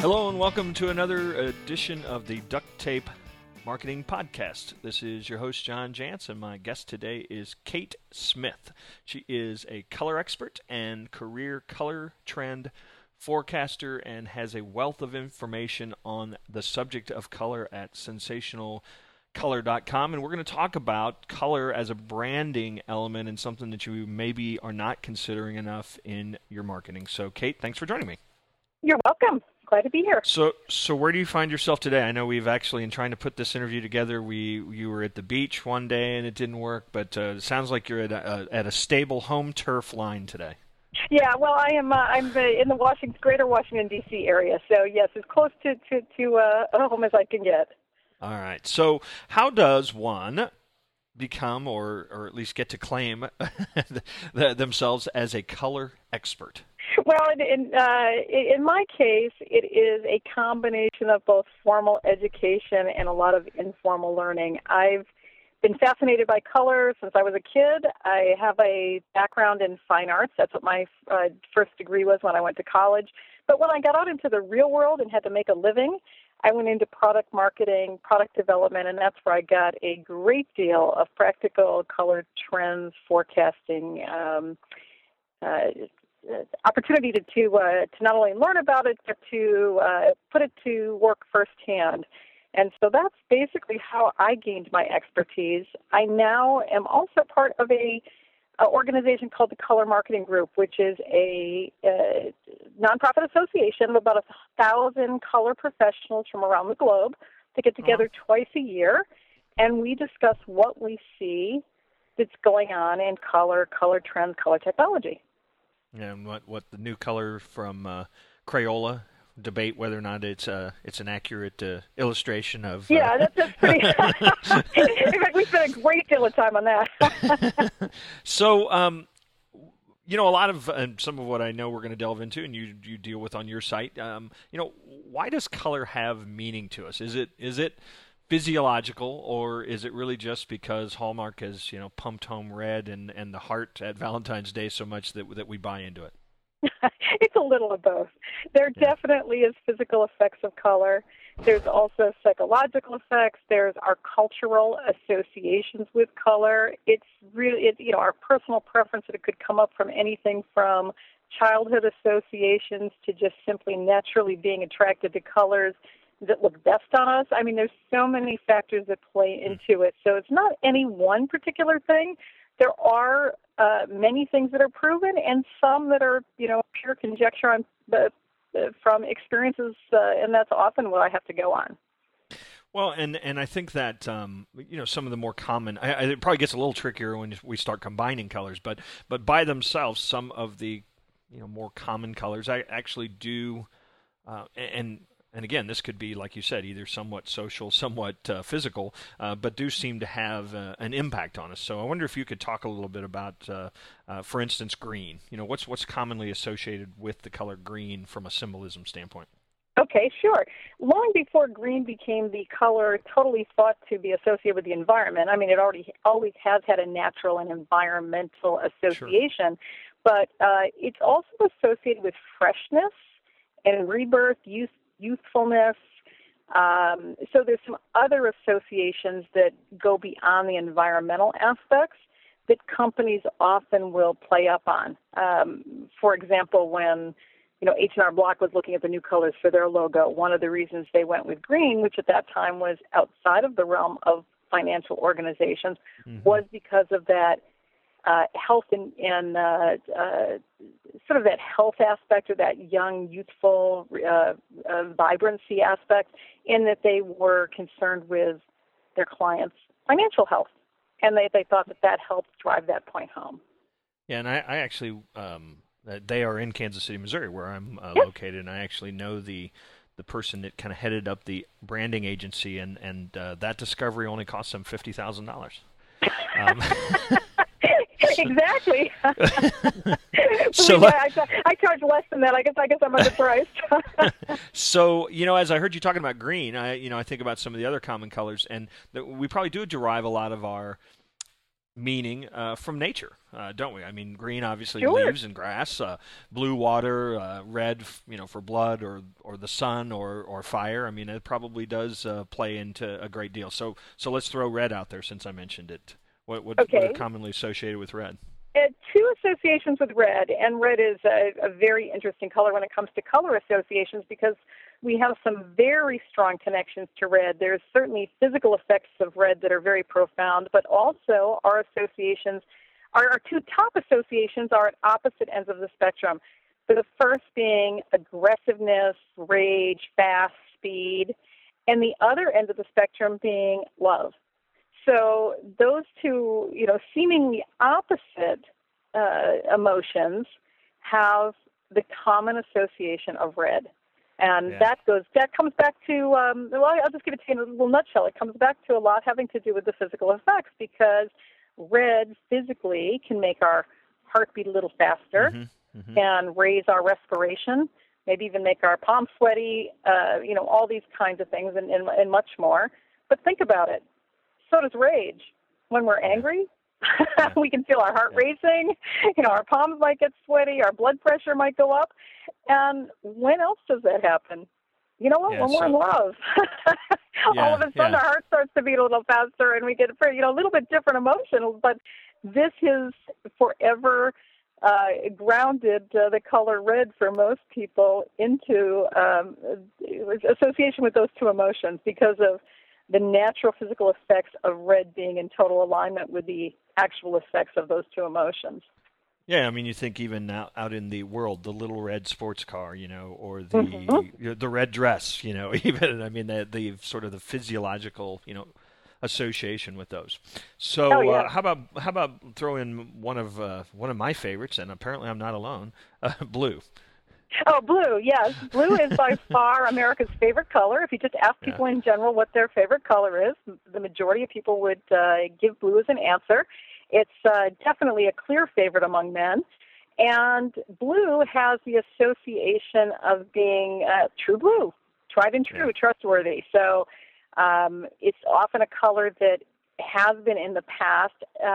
Hello and welcome to another edition of the Duct Tape Marketing Podcast. This is your host, John Jantz, and my guest today is Kate Smith. She is a color expert and career color trend forecaster and has a wealth of information on the subject of color at sensationalcolor.com. And we're going to talk about color as a branding element and something that you maybe are not considering enough in your marketing. So, Kate, thanks for joining me. You're welcome. Glad to be here. So where do you find yourself today? I know we've actually, in trying to put this interview together, you were at the beach one day and it didn't work, but it sounds like you're at a stable home turf line today. Yeah, well, I'm in the greater Washington, D.C. area, so yes, as close to home as I can get. All right. So how does one become, or at least get to claim themselves as a color expert? Well, in my case, it is a combination of both formal education and a lot of informal learning. I've been fascinated by color since I was a kid. I have a background in fine arts. That's what my first degree was when I went to college. But when I got out into the real world and had to make a living, I went into product marketing, product development, and that's where I got a great deal of practical color trends forecasting opportunity to not only learn about it, but to put it to work firsthand. And so that's basically how I gained my expertise. I now am also part of a organization called the Color Marketing Group, which is a nonprofit association of about 1,000 color professionals from around the globe to get together twice a year, and we discuss what we see that's going on in color trends, color technology. And what the new color from Crayola, debate whether or not it's an accurate illustration of. Yeah, that's pretty. In fact, we spent a great deal of time on that. So, a lot of some of what I know we're going to delve into, and you deal with on your site. Why does color have meaning to us? Is it physiological, or is it really just because Hallmark has pumped home red and the heart at Valentine's Day so much that we buy into it? It's a little of both. There definitely is physical effects of color. There's also psychological effects. There's our cultural associations with color. It's really our personal preference that it could come up from anything from childhood associations to just simply naturally being attracted to colors that look best on us. I mean, there's so many factors that play into it. So it's not any one particular thing. There are many things that are proven and some that are, pure conjecture from experiences, and that's often what I have to go on. Well, and I think that, some of the more common, it probably gets a little trickier when we start combining colors, but by themselves, some of the, more common colors I actually do, and again, this could be, like you said, either somewhat social, somewhat physical, but do seem to have an impact on us. So I wonder if you could talk a little bit about, for instance, green. What's commonly associated with the color green from a symbolism standpoint? Okay, sure. Long before green became the color totally thought to be associated with the environment, I mean, it always has had a natural and environmental association, but it's also associated with freshness and rebirth, youthfulness. So there's some other associations that go beyond the environmental aspects that companies often will play up on. For example, when H&R Block was looking at the new colors for their logo, one of the reasons they went with green, which at that time was outside of the realm of financial organizations, was because of that health and sort of that health aspect, or that young, youthful vibrancy aspect, in that they were concerned with their clients' financial health, and they thought that helped drive that point home. Yeah, and I actually, they are in Kansas City, Missouri, where I'm located, and I actually know the person that kind of headed up the branding agency, and that discovery only cost them $50,000. Exactly. So I charge less than that. I guess I'm underpriced. So, as I heard you talking about green, I think about some of the other common colors, and we probably do derive a lot of our meaning from nature, don't we? I mean, green obviously Sure. leaves and grass, blue water, red, for blood or the sun or fire. I mean, it probably does play into a great deal. So let's throw red out there since I mentioned it. What are Okay. commonly associated with red? Two associations with red, and red is a very interesting color when it comes to color associations because we have some very strong connections to red. There's certainly physical effects of red that are very profound, but also our associations, our two top associations are at opposite ends of the spectrum. So the first being aggressiveness, rage, fast, speed, and the other end of the spectrum being love. So those two, seemingly opposite emotions have the common association of red. And Yeah. that comes back to, I'll just give it to you in a little nutshell. It comes back to a lot having to do with the physical effects because red physically can make our heart beat a little faster, can raise our respiration, maybe even make our palms sweaty, all these kinds of things and much more. But think about it. So does rage. When we're angry, Yeah. we can feel our heart racing. Our palms might get sweaty. Our blood pressure might go up. And when else does that happen? You know what? Yeah, When we're in so love, all of a sudden our heart starts to beat a little faster, and we get a little bit different emotions. But this is forever grounded the color red for most people into association with those two emotions because of the natural physical effects of red being in total alignment with the actual effects of those two emotions. Yeah, I mean, you think even out in the world, the little red sports car, or the red dress, even I mean the sort of the physiological, association with those. So Oh, yeah. how about throw in one of my favorites, and apparently I'm not alone, blue. Oh, blue, yes. Blue is by far America's favorite color. If you just ask Yeah. people in general what their favorite color is, the majority of people would give blue as an answer. It's definitely a clear favorite among men. And blue has the association of being true blue, tried and true, trustworthy. So it's often a color that has been in the past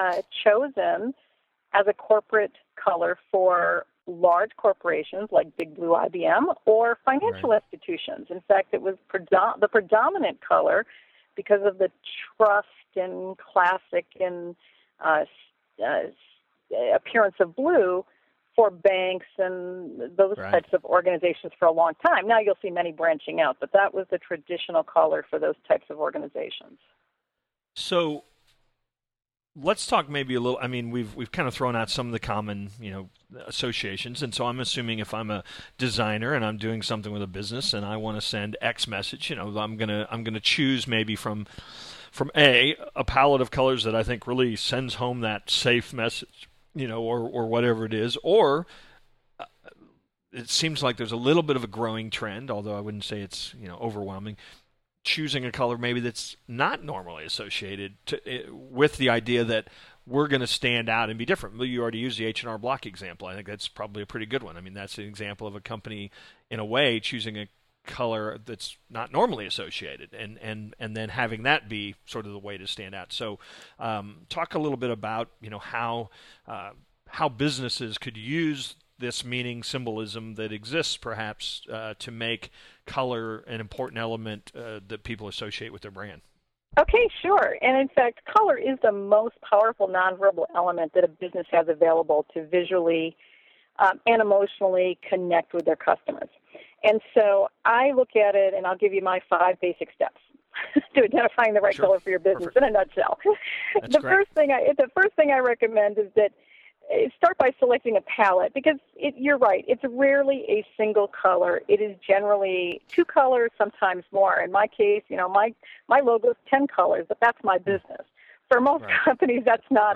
chosen as a corporate color for large corporations like Big Blue IBM or financial institutions. In fact, it was the predominant color because of the trust and classic and appearance of blue for banks and those types of organizations for a long time. Now you'll see many branching out, but that was the traditional color for those types of organizations. So let's talk maybe a little. I mean, we've kind of thrown out some of the common, associations, and so I'm assuming if I'm a designer and I'm doing something with a business and I want to send X message, I'm gonna choose maybe from a palette of colors that I think really sends home that safe message, or whatever it is, or it seems like there's a little bit of a growing trend, although I wouldn't say it's overwhelming, choosing a color maybe that's not normally associated with the idea that we're going to stand out and be different. You already used the H&R Block example. I think that's probably a pretty good one. I mean, that's an example of a company, in a way, choosing a color that's not normally associated and then having that be sort of the way to stand out. So talk a little bit about, how businesses could use this meaning symbolism that exists perhaps to make color an important element that people associate with their brand. Okay, sure. And in fact, color is the most powerful nonverbal element that a business has available to visually and emotionally connect with their customers. And so I look at it, and I'll give you my 5 basic steps to identifying the right color for your business. Perfect. In a nutshell. That's great. The first thing I recommend is that start by selecting a palette because you're right. It's rarely a single color. It is generally 2 colors, sometimes more. In my case, my logo is 10 colors, but that's my business. For most companies, that's not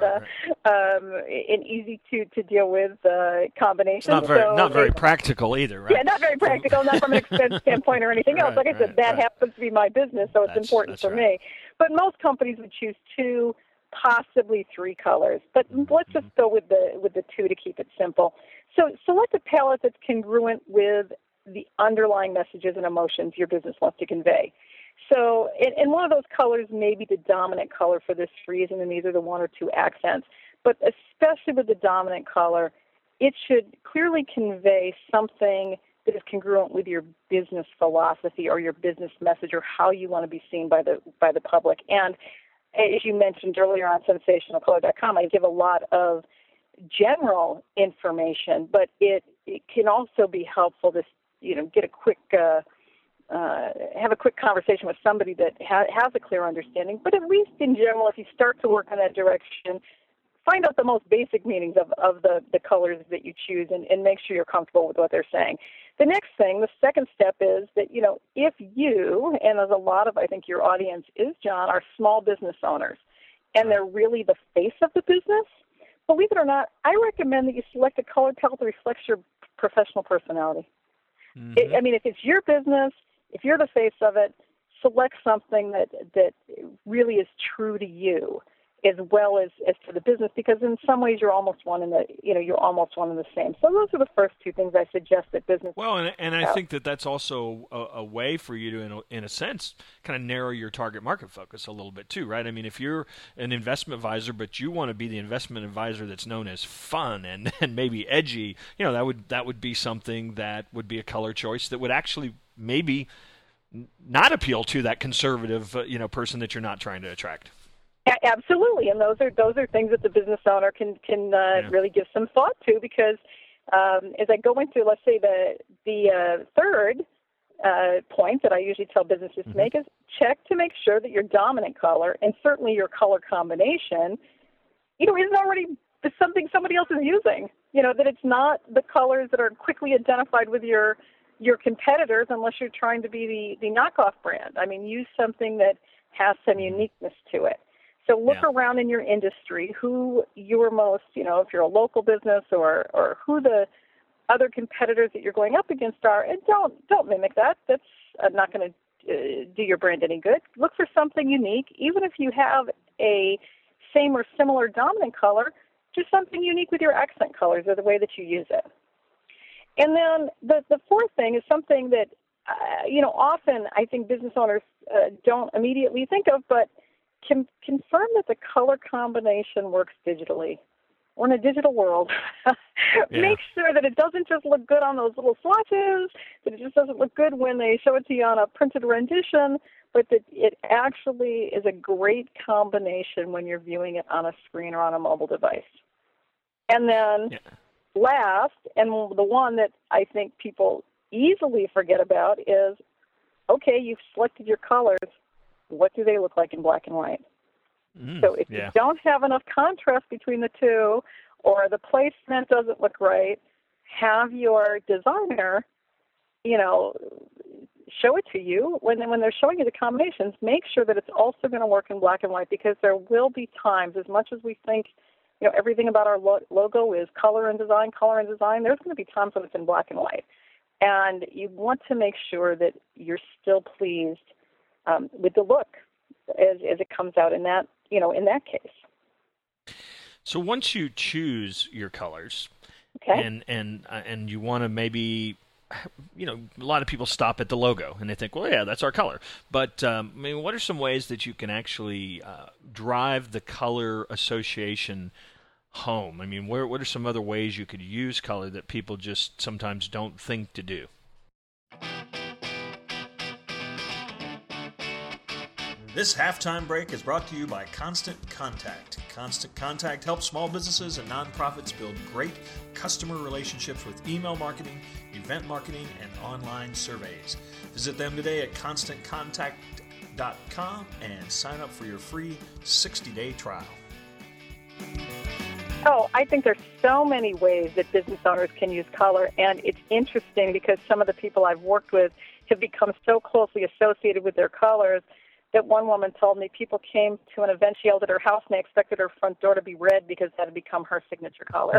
an easy to deal with combination. It's not very practical either, right? Yeah, not very practical, not from an expense standpoint or anything else. Like I said, that happens to be my business, so it's important for me. But most companies would choose 2, possibly 3 colors. But let's just go with the 2 to keep it simple. So select a palette that's congruent with the underlying messages and emotions your business wants to convey. So, and one of those colors may be the dominant color for this reason, and these are the one or two accents. But especially with the dominant color, it should clearly convey something that is congruent with your business philosophy or your business message or how you want to be seen by the public. And as you mentioned earlier on sensationalcolor.com, I give a lot of general information, but it can also be helpful to get a quick have a quick conversation with somebody that has a clear understanding. But at least in general, if you start to work in that direction, find out the most basic meanings of the colors that you choose and make sure you're comfortable with what they're saying. The next thing, the second step is that, if you, and as a lot of, I think, your audience is, John, are small business owners, and they're really the face of the business, believe it or not, I recommend that you select a color palette that reflects your professional personality. Mm-hmm. If it's your business, if you're the face of it, select something that really is true to you, as well as to the business, because in some ways you're almost one in the same. So those are the first two things I suggest that business. Well, and I think that's also a way for you to, in a sense, kind of narrow your target market focus a little bit too, right? I mean, if you're an investment advisor, but you want to be the investment advisor that's known as fun and maybe edgy, that would be something that would be a color choice that would actually maybe not appeal to that conservative, person that you're not trying to attract. Absolutely, and those are things that the business owner can really give some thought to, because as I go into, let's say, the third point that I usually tell businesses to make is check to make sure that your dominant color, and certainly your color combination, isn't already something somebody else is using. That it's not the colors that are quickly identified with your competitors, unless you're trying to be the knockoff brand. Use something that has some uniqueness to it. So look around in your industry, who your most, if you're a local business or who the other competitors that you're going up against are, and don't mimic that. That's not going to do your brand any good. Look for something unique, even if you have a same or similar dominant color, just something unique with your accent colors or the way that you use it. And then the fourth thing is something that, often I think business owners don't immediately think of, but confirm that the color combination works digitally. We're in a digital world. Make sure that it doesn't just look good on those little swatches, that it just doesn't look good when they show it to you on a printed rendition, but that it actually is a great combination when you're viewing it on a screen or on a mobile device. And then last, and the one that I think people easily forget about is, okay, you've selected your colors. What do they look like in black and white? So if you don't have enough contrast between the two, or the placement doesn't look right, have your designer, show it to you. When they're showing you the combinations, make sure that it's also going to work in black and white, because there will be times, as much as we think, everything about our logo is color and design, there's going to be times when it's in black and white. And you want to make sure that you're still pleased with the look as it comes out in that case. So once you choose your colors, and you want to maybe, a lot of people stop at the logo and they think, well, yeah, that's our color. But what are some ways that you can actually drive the color association home? What are some other ways you could use color that people just sometimes don't think to do? This halftime break is brought to you by Constant Contact. Constant Contact helps small businesses and nonprofits build great customer relationships with email marketing, event marketing, and online surveys. Visit them today at ConstantContact.com and sign up for your free 60-day trial. Oh, I think there's so many ways that business owners can use color, and it's interesting because some of the people I've worked with have become so closely associated with their colors that one woman told me people came to an event she held at her house and they expected her front door to be red because that had become her signature color.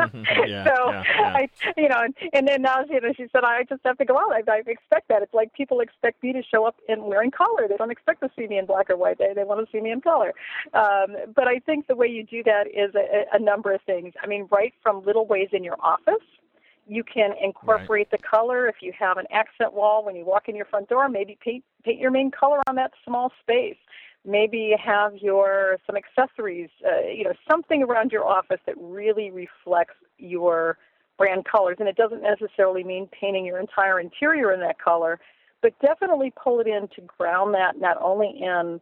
And then now she said, I just have to go out. I expect that. It's like people expect me to show up in wearing color. They don't expect to see me in black or white. They want to see me in color. But I think the way you do that is a number of things. Right from little ways in your office. You can incorporate the color. If you have an accent wall when you walk in your front door, maybe paint your main color on that small space. Maybe you have some accessories, something around your office that really reflects your brand colors. And it doesn't necessarily mean painting your entire interior in that color, but definitely pull it in to ground that not only in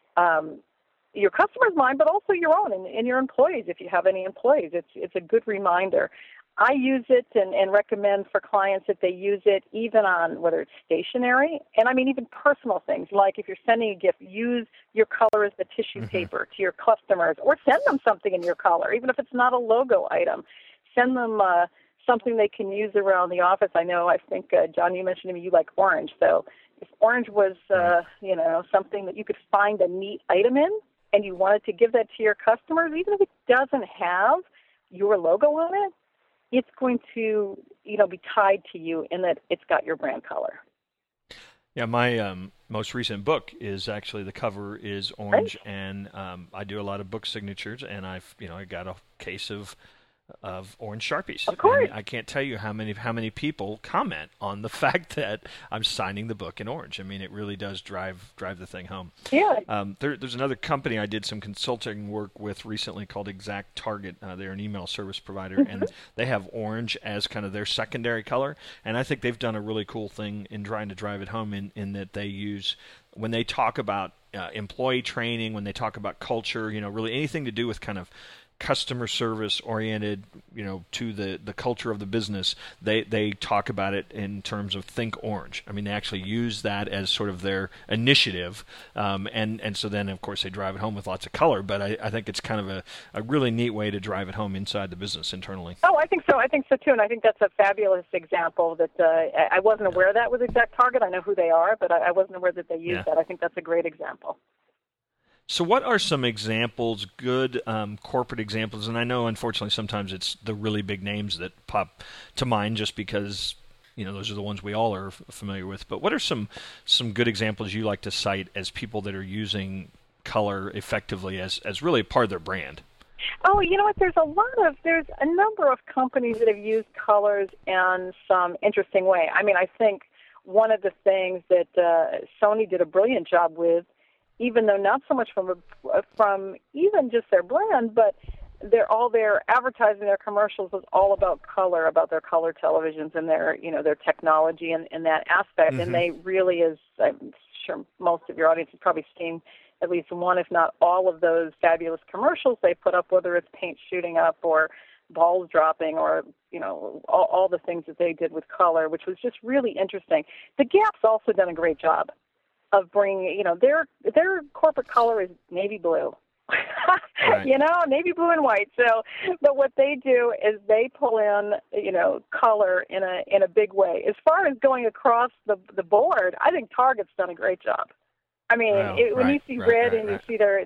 your customer's mind, but also your own and your employees. If you have any employees, it's a good reminder. I use it and recommend for clients that they use it even on whether it's stationery, and I mean even personal things, like if you're sending a gift, use your color as the tissue paper to your customers, or send them something in your color, even if it's not a logo item. Send them something they can use around the office. I think, John, you mentioned to me you like orange, so if orange was, something that you could find a neat item in, and you wanted to give that to your customers, even if it doesn't have your logo on it, it's going to, be tied to you in that it's got your brand color. Yeah, my most recent book is actually, the cover is orange, and I do a lot of book signatures, and I got a case of orange Sharpies. Of course. And I can't tell you how many people comment on the fact that I'm signing the book in orange. I mean, it really does drive the thing home. Yeah. There's another company I did some consulting work with recently called Exact Target. They're an email service provider, and they have orange as kind of their secondary color. And I think they've done a really cool thing in trying to drive it home in that they use, when they talk about employee training, when they talk about culture, really anything to do with kind of customer service oriented, to the culture of the business, they talk about it in terms of Think Orange. I mean, they actually use that as sort of their initiative, and so then of course they drive it home with lots of color. But I think it's kind of a really neat way to drive it home inside the business internally. Oh, I think so too, and I think that's a fabulous example that I wasn't aware of that with Exact Target. I know who they are, but I wasn't aware that they use that. I think that's a great example. So what are some examples, good corporate examples? And I know, unfortunately, sometimes it's the really big names that pop to mind just because, those are the ones we all are familiar with. But what are some good examples you like to cite as people that are using color effectively as really part of their brand? Oh, you know what? There's a number of companies that have used colors in some interesting way. I mean, I think one of the things that Sony did a brilliant job with, even though not so much from even just their brand, but their advertising, their commercials was all about color, about their color televisions and their technology and that aspect. And they really, as I'm sure most of your audience has probably seen at least one, if not all, of those fabulous commercials they put up, whether it's paint shooting up or balls dropping or all the things that they did with color, which was just really interesting. The Gap's also done a great job of bringing, their corporate color is navy blue, right. Navy blue and white. So, but what they do is they pull in, color in a big way. As far as going across the board, I think Target's done a great job. I mean, when you see red and you see their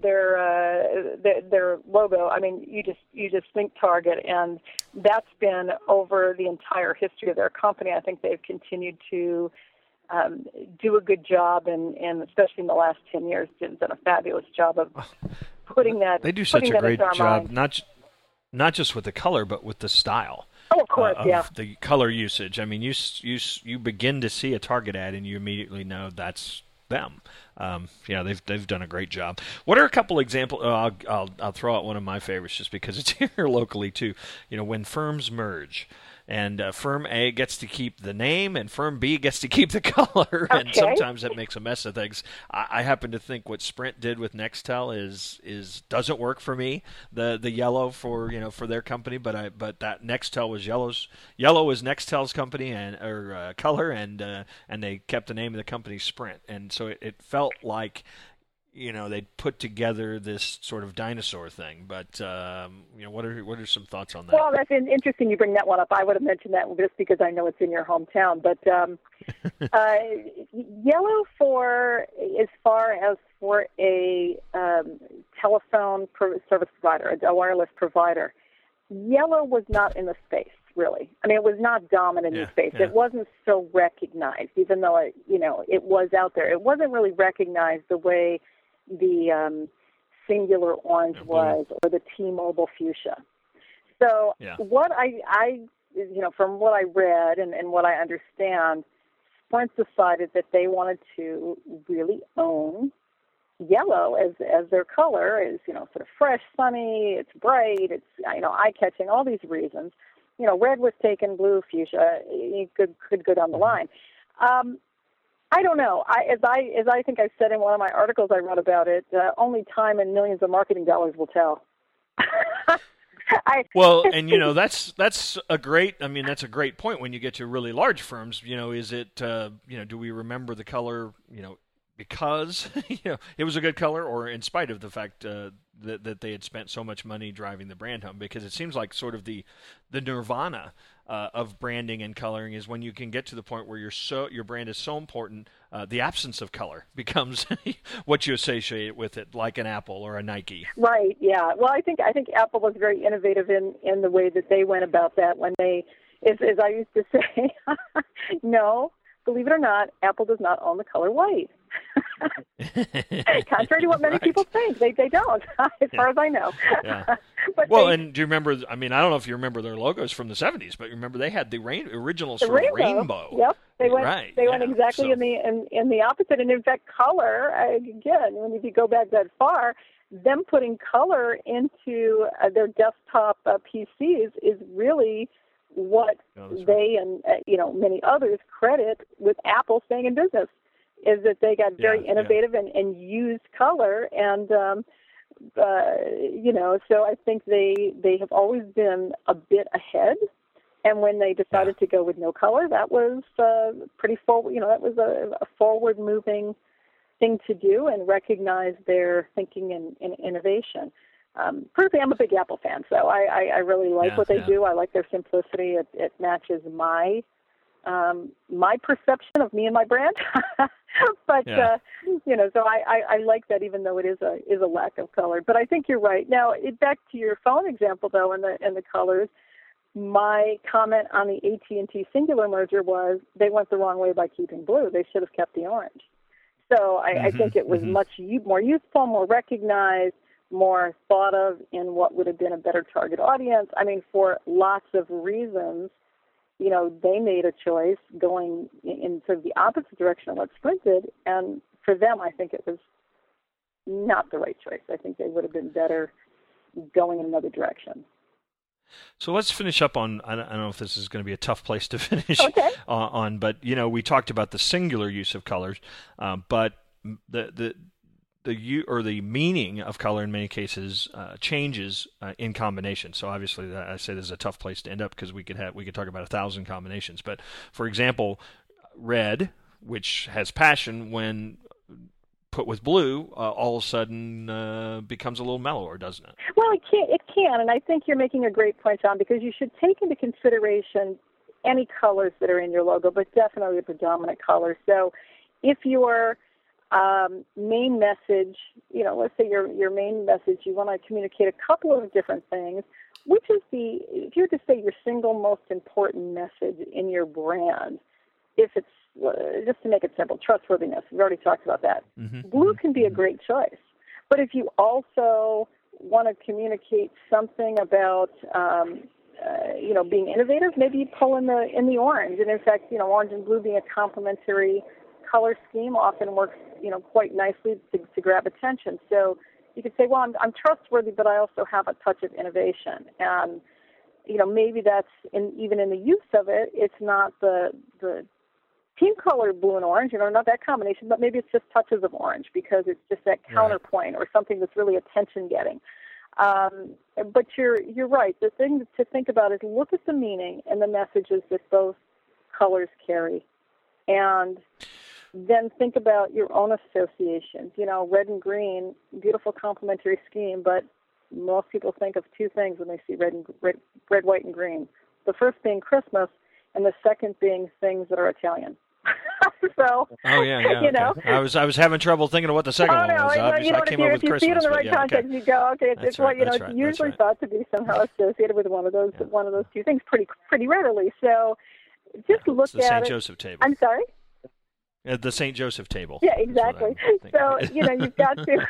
logo, I mean, you just think Target, and that's been over the entire history of their company. I think they've continued to do a good job, and especially in the last 10 years, done a fabulous job of putting that. They do such a great job, not just with the color, but with the style. Oh, of course, of the color usage. I mean, you begin to see a Target ad, and you immediately know that's them. They've done a great job. What are a couple examples? I'll throw out one of my favorites just because it's here locally too. When firms merge, and firm A gets to keep the name, and firm B gets to keep the color, okay. And sometimes that makes a mess of things. I happen to think what Sprint did with Nextel is doesn't work for me. The yellow for their company, but that Nextel was yellow was Nextel's company or color, and they kept the name of the company Sprint, and so it felt like they'd put together this sort of dinosaur thing. But what are some thoughts on that? Well, that's interesting you bring that one up. I would have mentioned that just because I know it's in your hometown. But yellow as far as for a telephone service provider, a wireless provider, yellow was not in the space, really. I mean, it was not dominant in the space. Yeah. It wasn't so recognized, even though it was out there. It wasn't really recognized the way the singular orange was, or the T-Mobile fuchsia. So what I from what I read and what I understand, Sprint decided that they wanted to really own yellow as their color. Is sort of fresh, sunny, it's bright, it's eye-catching, all these reasons. Red was taken, blue, fuchsia, you could go down the line. I don't know. As I think I said in one of my articles I wrote about it, only time and millions of marketing dollars will tell. That's a great. I mean, that's a great point. When you get to really large firms, is it do we remember the color? Because it was a good color, or in spite of the fact that they had spent so much money driving the brand home. Because it seems like sort of the nirvana of branding and coloring is when you can get to the point where your brand is so important, the absence of color becomes what you associate with it, like an Apple or a Nike. Right. Yeah. Well, I think Apple was very innovative in the way that they went about that when they, as I used to say, no, believe it or not, Apple does not own the color white. Contrary to what many people think, they don't, as far as I know. Yeah. And do you remember? I mean, I don't know if you remember their logos from the '70s, but you remember they had the original sort of rainbow. Yep, they went exactly in the opposite. And in fact, color again, when you go back that far, them putting color into their desktop PCs is really what they and many others credit with Apple staying in business. Is that they got very innovative and used color, and so I think they have always been a bit ahead. And when they decided to go with no color, that was pretty forward. That was a forward-moving thing to do and recognize their thinking and innovation. Personally, I'm a big Apple fan, so I really like what they do. I like their simplicity. It matches my perception of me and my brand. But so I like that, even though it is a lack of color. But I think you're right. Now, back to your phone example though, and the colors. My comment on the AT&T Singular merger was they went the wrong way by keeping blue. They should have kept the orange. So I think it was much more useful, more recognized, more thought of in what would have been a better target audience. I mean, for lots of reasons. They made a choice going in sort of the opposite direction of what Sprint did, and for them, I think it was not the right choice. I think they would have been better going in another direction. So let's finish up on, I don't know if this is going to be a tough place to finish on, but, we talked about the singular use of colors, but the meaning of color in many cases changes in combination. So obviously, I say this is a tough place to end up because we could talk about 1,000 combinations. But for example, red, which has passion, when put with blue, all of a sudden becomes a little mellower, doesn't it? Well, it can, and I think you're making a great point, John, because you should take into consideration any colors that are in your logo, but definitely the predominant color. So if your main message, let's say your main message, you want to communicate a couple of different things. Which is if you were to say your single most important message in your brand, if it's, just to make it simple, trustworthiness, we've already talked about that. Mm-hmm. Blue can be a great choice. But if you also want to communicate something about, being innovative, maybe you pull in the orange. And in fact, orange and blue being a complementary color scheme often works, quite nicely to grab attention. So you could say, well, I'm trustworthy, but I also have a touch of innovation. And, maybe that's even in the use of it, it's not the team color blue and orange, not that combination, but maybe it's just touches of orange because it's just that counterpoint or something that's really attention getting. But you're right. The thing to think about is look at the meaning and the messages that both colors carry. And then think about your own associations. Red and green, beautiful complementary scheme, but most people think of two things when they see red, white, and green. The first being Christmas, and the second being things that are Italian. So, okay. I was having trouble thinking of what the second one was. Obviously, I came up with Christmas. If you see it in the right context, you go, okay. It's what it's usually thought to be somehow associated with one of those two things pretty readily. So, just look at it. St. Joseph table. I'm sorry. At the St. Joseph table. Yeah, exactly. So, you've got to,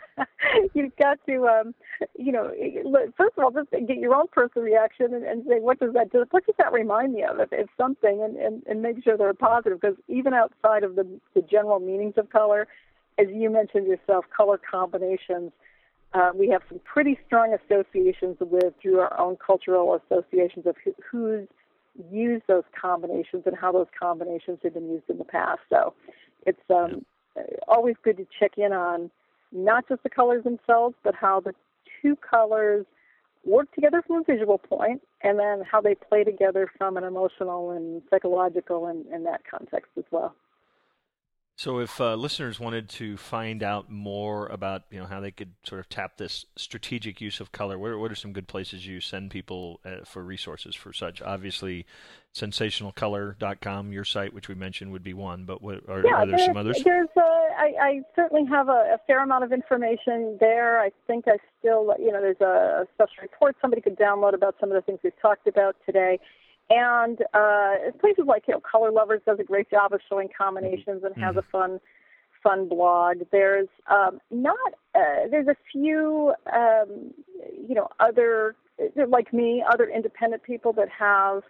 first of all, just get your own personal reaction and say, what does that remind me of? If it's something, and make sure they're positive, because even outside of the general meanings of color, as you mentioned yourself, color combinations, we have some pretty strong associations through our own cultural associations of who's use those combinations and how those combinations have been used in the past. So it's always good to check in on not just the colors themselves, but how the two colors work together from a visual point, and then how they play together from an emotional and psychological and that context as well. So if listeners wanted to find out more about how they could sort of tap this strategic use of color, what are some good places you send people for resources for such? Obviously, sensationalcolor.com, your site, which we mentioned, would be one, but are there some others? I certainly have a fair amount of information there. I think I still, there's a special report somebody could download about some of the things we've talked about today. And places like, Color Lovers does a great job of showing combinations and has a fun blog. There's there's a few, other, like me, other independent people that have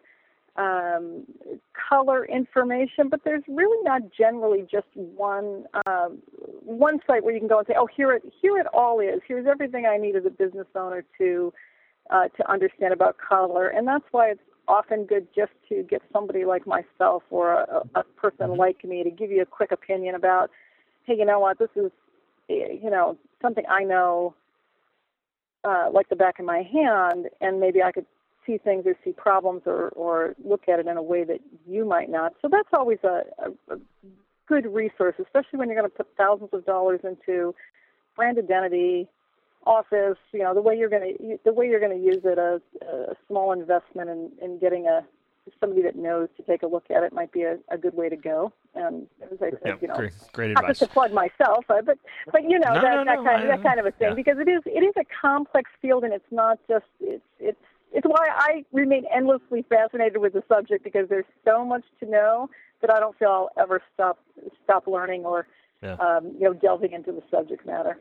color information, but there's really not generally just one site where you can go and say, oh, here it all is. Here's everything I need as a business owner to understand about color. And that's why it's often good just to get somebody like myself or a person like me to give you a quick opinion about, hey, you know what, this is, something I know like the back of my hand, and maybe I could see things or see problems or look at it in a way that you might not. So that's always a good resource, especially when you're going to put thousands of dollars into brand identity, office, the way you're going to use it, a small investment in getting somebody that knows to take a look at it might be a good way to go. And as I said, great not advice. just to plug myself, but that kind of a thing, because it is a complex field, and it's not just it's why I remain endlessly fascinated with the subject, because there's so much to know that I don't feel I'll ever stop learning or delving into the subject matter.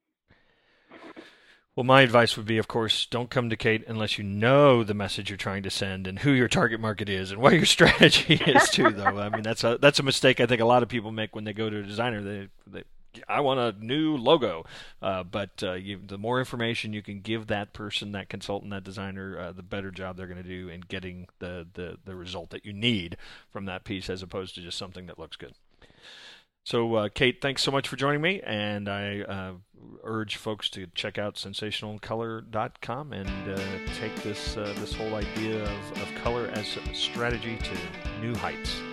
Well, my advice would be, of course, don't come to Kate unless you know the message you're trying to send and who your target market is and what your strategy is too, though. I mean, that's a mistake I think a lot of people make when they go to a designer. I want a new logo, but the more information you can give that person, that consultant, that designer, the better job they're going to do in getting the result that you need from that piece, as opposed to just something that looks good. So, Kate, thanks so much for joining me, and I urge folks to check out sensationalcolor.com and take this whole idea of color as a strategy to new heights.